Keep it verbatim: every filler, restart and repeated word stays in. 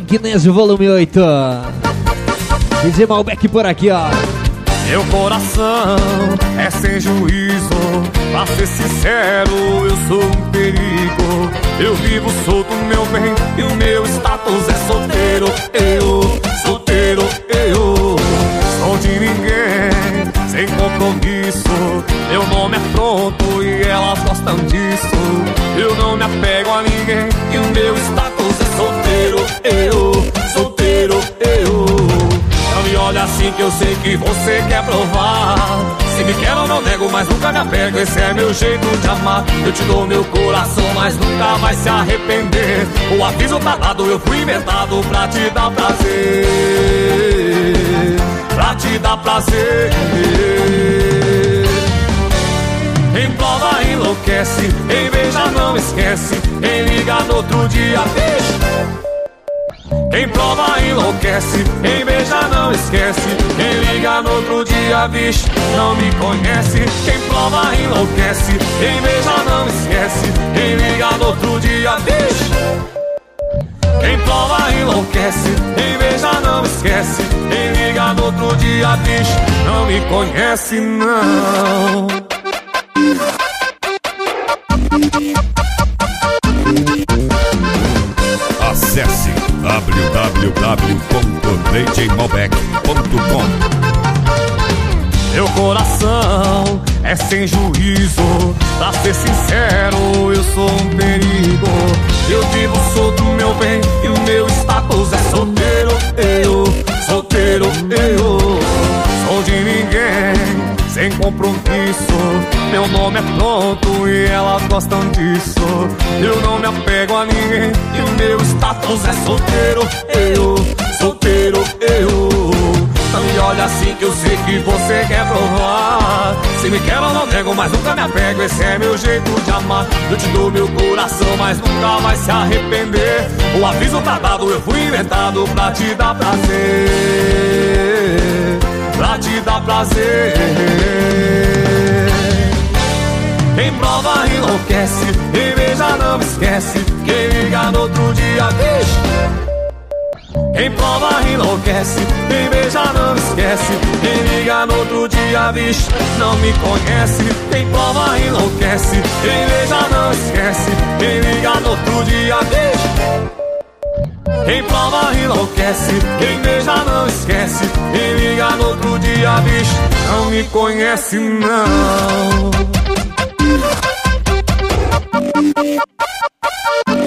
Guinness volume oito. D J Malbec por aqui, ó. Meu coração é sem juízo, pra ser sincero, eu sou um perigo. Eu vivo solto, meu bem, e o meu status é solteiro. Eu, solteiro, eu sou de ninguém, sem compromisso. Meu nome é pronto e elas gostam disso. Eu não me apego a ninguém, e o meu status é solteiro. Eu, solteiro, eu. Não me olha assim que eu sei que você quer provar. Se me quer eu não nego, mas nunca me apego. Esse é meu jeito de amar. Eu te dou meu coração, mas nunca vai se arrepender. O aviso tá dado, eu fui inventado pra te dar prazer. Pra te dar prazer. Quem prova enlouquece, quem beija não esquece, quem liga no outro dia deixa. Quem prova enlouquece, quem beija não esquece, quem liga no outro dia, vixe, não me conhece. Quem prova enlouquece, quem beija não esquece, quem liga no outro dia, vixe. Quem prova enlouquece, quem beija não esquece, quem liga no outro dia, vixe, não me conhece não. Acesse w w w ponto d j malbec ponto com. Meu coração é sem juízo, pra ser sincero, eu sou um perigo. Eu vivo solto, meu bem, e o meu status é solteiro. Eu, solteiro, eu sou de ninguém, sem compromisso. Meu nome é pronto e elas gostam disso. Eu não me apego a ninguém, e o meu status é solteiro. Eu, solteiro, eu. Não me olha assim que eu sei que você quer provar. Se me quer eu não nego, mas nunca me apego. Esse é meu jeito de amar. Eu te dou meu coração, mas nunca vai se arrepender. O aviso tá dado, eu fui inventado pra te dar prazer. Pra te dar prazer. Quem prova enlouquece, quem beija não esquece, quem liga no outro dia deixa. Quem prova enlouquece, quem beija não esquece, quem liga no outro dia, vixe, não me conhece. Quem prova enlouquece, quem beija não esquece, quem liga no outro dia, deixa. Quem prova enlouquece, quem beija não esquece, quem liga no outro dia, bicho, não me conhece não.